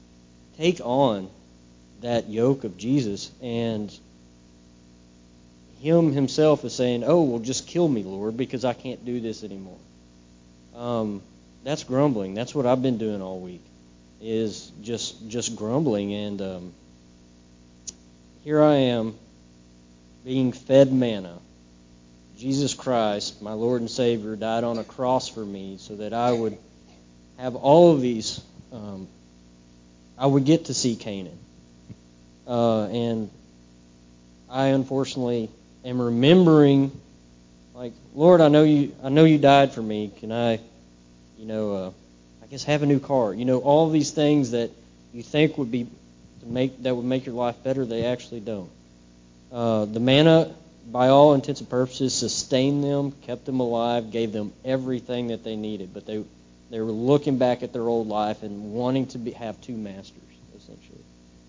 take on that yoke of Jesus, and himself is saying, oh, well, just kill me, Lord, because I can't do this anymore. That's grumbling. That's what I've been doing all week, is just grumbling. And here I am being fed manna. Jesus Christ, my Lord and Savior, died on a cross for me so that I would have all of these. I would get to see Canaan. And I unfortunately am remembering, like, Lord, I know you died for me. Can I, I guess have a new car? All these things that you think would make your life better, they actually don't. The manna, by all intents and purposes, sustained them, kept them alive, gave them everything that they needed. But they were looking back at their old life and wanting to have two masters, essentially.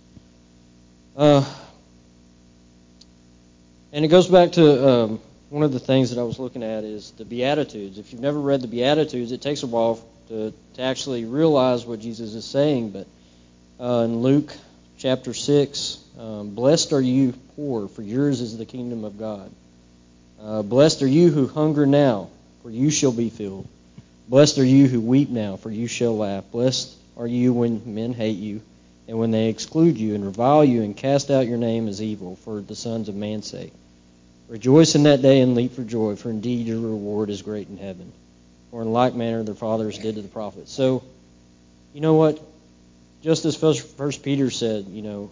And it goes back to one of the things that I was looking at is the Beatitudes. If you've never read the Beatitudes, it takes a while to actually realize what Jesus is saying. But in Luke chapter 6, blessed are you poor, for yours is the kingdom of God. Blessed are you who hunger now, for you shall be filled. Blessed are you who weep now, for you shall laugh. Blessed are you when men hate you, and when they exclude you and revile you and cast out your name as evil for the sons of man's sake. Rejoice in that day and leap for joy, for indeed your reward is great in heaven. For in like manner their fathers did to the prophets. So, you know what? Just as First Peter said, you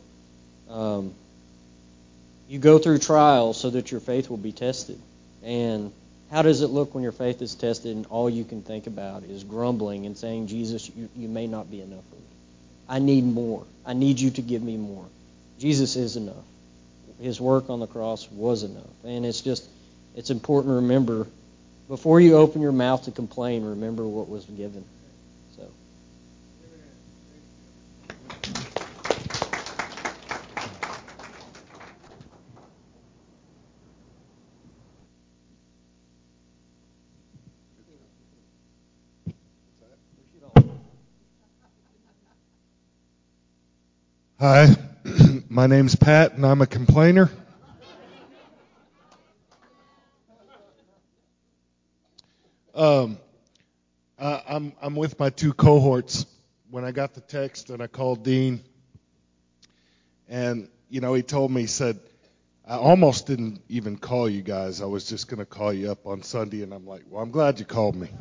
go through trials so that your faith will be tested. And how does it look when your faith is tested and all you can think about is grumbling and saying, Jesus, you may not be enough for me. I need more. I need you to give me more. Jesus is enough. His work on the cross was enough. And it's important to remember, before you open your mouth to complain, remember what was given. So. Hi, my name's Pat, and I'm a complainer. I'm with my two cohorts. When I got the text and I called Dean, and he told me, he said, I almost didn't even call you guys. I was just going to call you up on Sunday, and I'm like, well, I'm glad you called me.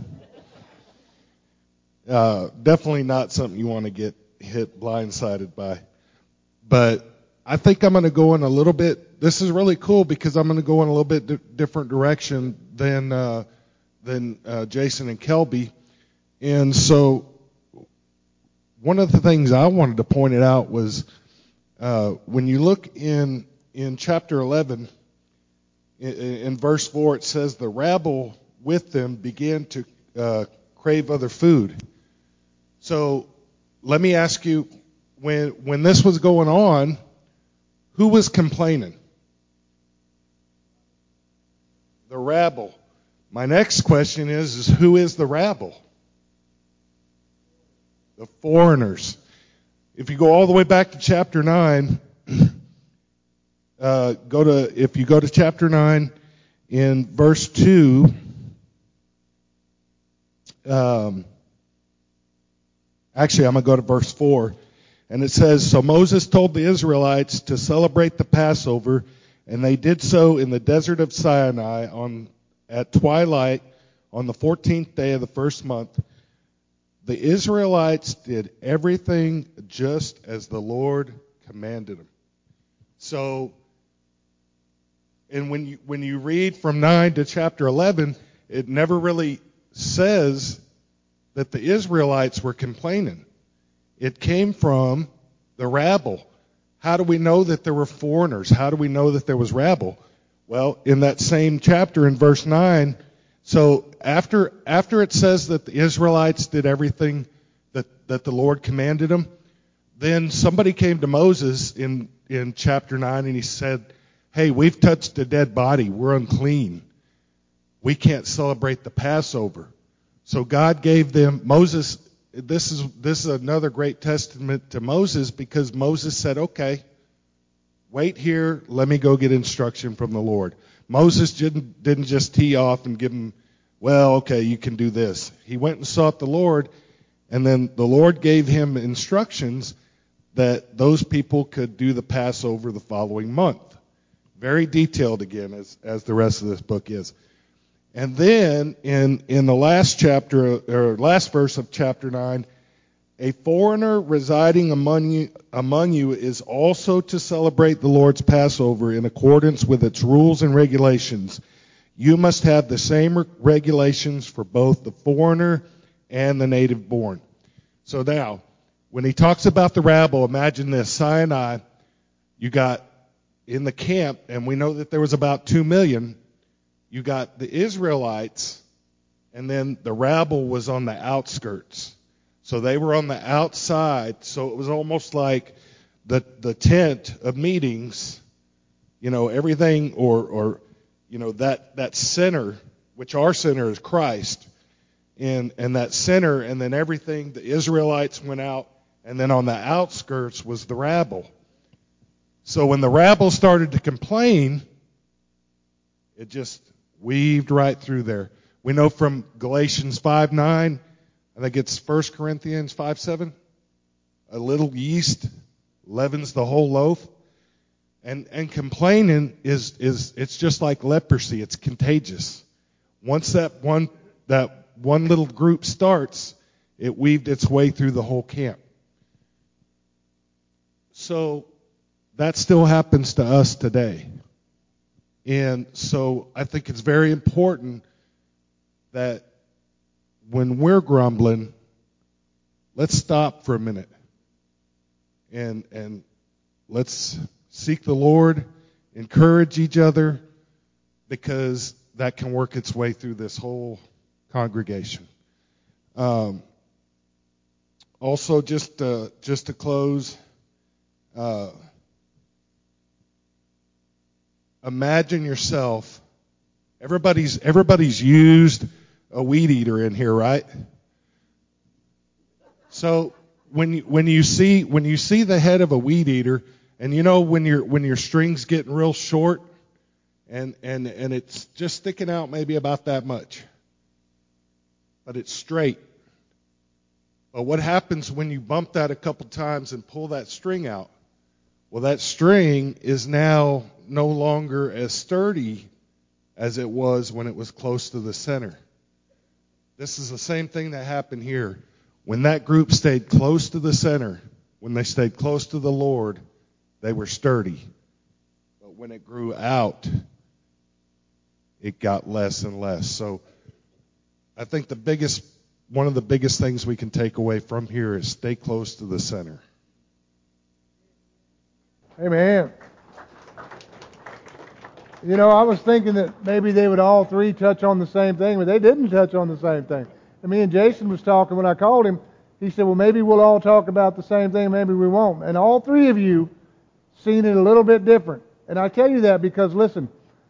Definitely not something you want to get hit blindsided by. But I think I'm going to go in a little bit. This is really cool because I'm going to go in a little bit different direction than Jason and Kelby. And so one of the things I wanted to point it out was when you look in chapter 11, in verse 4, it says, the rabble with them began to crave other food. So let me ask you, when this was going on, who was complaining? The rabble. My next question is who is the rabble? The foreigners. If you go all the way back to chapter 9, if you go to chapter 9 in verse 2, actually I'm going to go to verse 4. And it says, so Moses told the Israelites to celebrate the Passover, and they did so in the desert of Sinai at twilight on the 14th day of the first month. The Israelites did everything just as the Lord commanded them. So, and when you read from 9 to chapter 11, it never really says that the Israelites were complaining. It came from the rabble. How do we know that there were foreigners? How do we know that there was rabble? Well, in that same chapter in verse 9, so after it says that the Israelites did everything that the Lord commanded them, then somebody came to Moses in chapter 9 and he said, hey, we've touched a dead body. We're unclean. We can't celebrate the Passover. So God gave them, Moses, this is another great testament to Moses, because Moses said, okay, Wait here. Let me go get instruction from the Lord. Moses didn't just tee off and give him, well, okay, you can do this. He went and sought the Lord, and then the Lord gave him instructions that those people could do the Passover the following month. Very detailed again, as the rest of this book is. And then in the last chapter, or last verse of chapter 9, a foreigner residing among you is also to celebrate the Lord's Passover in accordance with its rules and regulations. You must have the same regulations for both the foreigner and the native born. So now, when he talks about the rabble, imagine this. Sinai, you got in the camp, and we know that there was about 2 million. You got the Israelites, and then the rabble was on the outskirts. So they were on the outside, so it was almost like the tent of meetings, everything, or that center, which our center is Christ, and that center, and then everything, the Israelites went out, and then on the outskirts was the rabble. So when the rabble started to complain, it just weaved right through there. We know from Galatians 5:9, I think it's 1 Corinthians 5:7, a little yeast leavens the whole loaf. And complaining it's just like leprosy. It's contagious. Once that one little group starts, it weaved its way through the whole camp. So that still happens to us today. And so I think it's very important that when we're grumbling, let's stop for a minute and let's seek the Lord, encourage each other, because that can work its way through this whole congregation. Also, just to close, imagine yourself. Everybody's used a weed eater in here, right? So when you see the head of a weed eater, and when your string's getting real short, and it's just sticking out maybe about that much, but it's straight. But what happens when you bump that a couple times and pull that string out? Well, that string is now no longer as sturdy as it was when it was close to the center. This is the same thing that happened here. When that group stayed close to the center, when they stayed close to the Lord, they were sturdy. But when it grew out, it got less and less. So I think one of the biggest things we can take away from here is stay close to the center. Amen. I was thinking that maybe they would all three touch on the same thing, but they didn't touch on the same thing. And me and Jason was talking when I called him. He said, well, maybe we'll all talk about the same thing, maybe we won't. And all three of you seen it a little bit different. And I tell you that because, listen,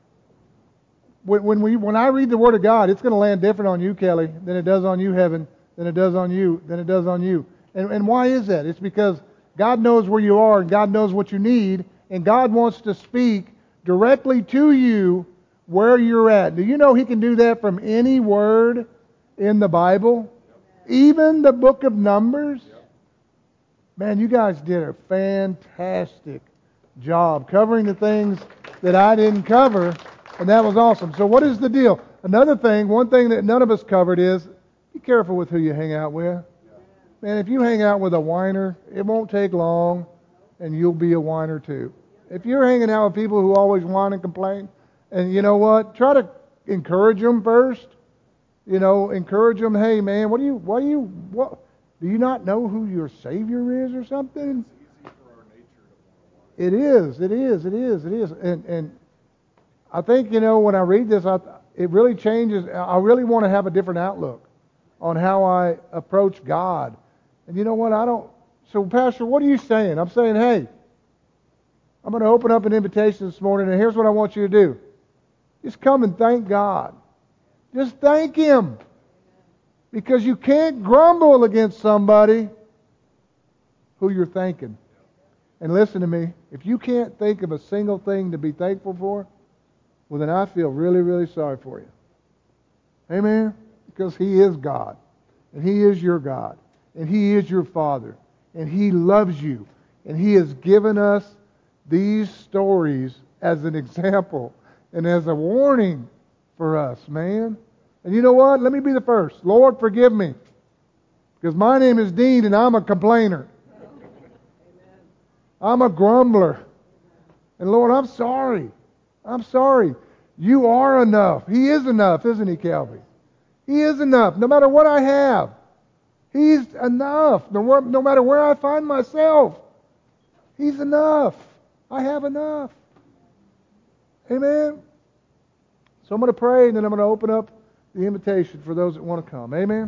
when I read the Word of God, it's going to land different on you, Kelly, than it does on you, Heaven, than it does on you, than it does on you. And why is that? It's because God knows where you are, and God knows what you need, and God wants to speak directly to you where you're at. Do you know He can do that from any word in the Bible? Even the book of Numbers? Man, you guys did a fantastic job covering the things that I didn't cover, and that was awesome. So what is the deal? One thing that none of us covered is, be careful with who you hang out with. Man, if you hang out with a whiner, it won't take long, and you'll be a whiner too. If you're hanging out with people who always whine and complain, and you know what? Try to encourage them first. Encourage them. Hey, man, what do you not know who your Savior is or something? It is. And I think, when I read this, it really changes. I really want to have a different outlook on how I approach God. And you know what? So, Pastor, what are you saying? I'm saying, hey, I'm going to open up an invitation this morning, and here's what I want you to do. Just come and thank God. Just thank Him. Because you can't grumble against somebody who you're thanking. And listen to me, if you can't think of a single thing to be thankful for, well then I feel really, really sorry for you. Amen? Because He is God. And He is your God. And He is your Father. And He loves you. And He has given us these stories as an example and as a warning for us, man. And you know what? Let me be the first. Lord, forgive me. Because my name is Dean and I'm a complainer. I'm a grumbler. And Lord, I'm sorry. I'm sorry. You are enough. He is enough, isn't He, Kelby? He is enough. No matter what I have, He's enough. No matter where I find myself, He's enough. I have enough. Amen? So I'm going to pray, and then I'm going to open up the invitation for those that want to come. Amen?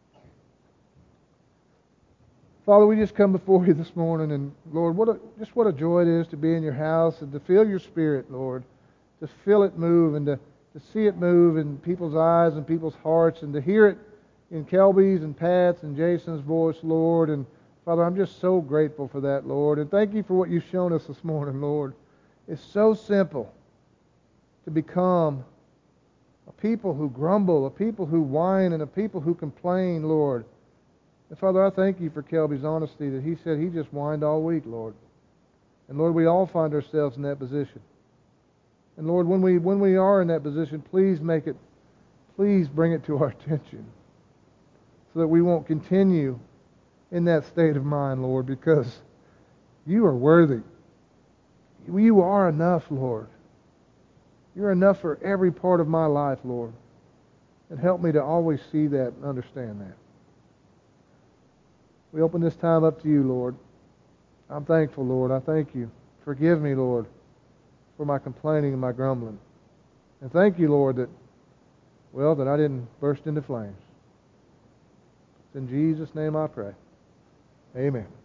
Father, we just come before You this morning, and Lord, what a joy it is to be in Your house and to feel Your Spirit, Lord, to feel it move and to see it move in people's eyes and people's hearts and to hear it in Kelby's and Pat's and Jason's voice, Lord. And Father, I'm just so grateful for that, Lord. And thank You for what You've shown us this morning, Lord. It's so simple to become a people who grumble, a people who whine, and a people who complain, Lord. And Father, I thank You for Kelby's honesty that he said he just whined all week, Lord. And Lord, we all find ourselves in that position. And Lord, when we are in that position, please bring it to our attention so that we won't continue in that state of mind, Lord, because You are worthy. You are enough, Lord. You're enough for every part of my life, Lord. And help me to always see that and understand that. We open this time up to You, Lord. I'm thankful, Lord. I thank You. Forgive me, Lord, for my complaining and my grumbling. And thank You, Lord, that I didn't burst into flames. It's in Jesus' name I pray. Amen.